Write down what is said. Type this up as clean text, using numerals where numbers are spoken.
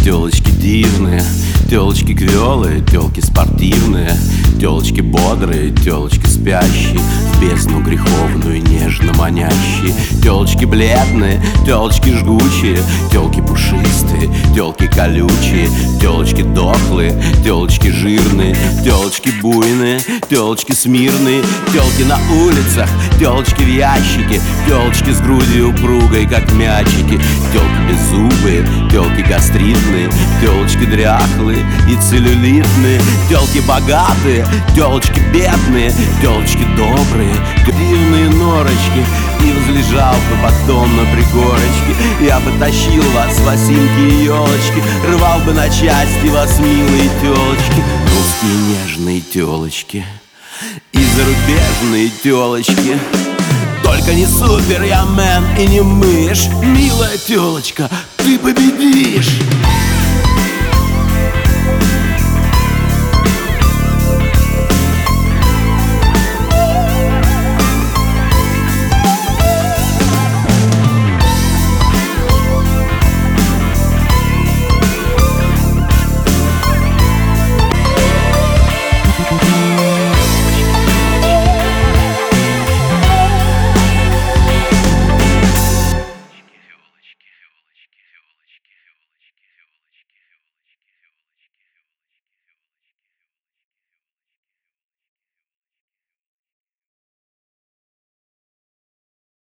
Телочки дивные, телочки квелые, телки спортивные, телочки бодрые, телочки спящие, в бездну греховную нежно манящие. Телочки бледные, телочки жгучие, телки пушистые, телки колючие, телочки дохлые, телочки жирные, телочки буйные, телочки смирные, телки на улицах, телочки в ящике, телочки с грудью упругой, как мячики, телки беззубые, телки гастритные, телочки дряхлые и целлюлитные, телки богатые, телочки бедные, телочки добрые, дивные норочки. И возлежал бы потом на пригорочке, я бы тащил вас в осинки и елочки, рвал бы на части вас, милые телочки, русские нежные телочки и зарубежные телочки. Только не супер, я мэн и не мышь, милая телочка, ты победишь.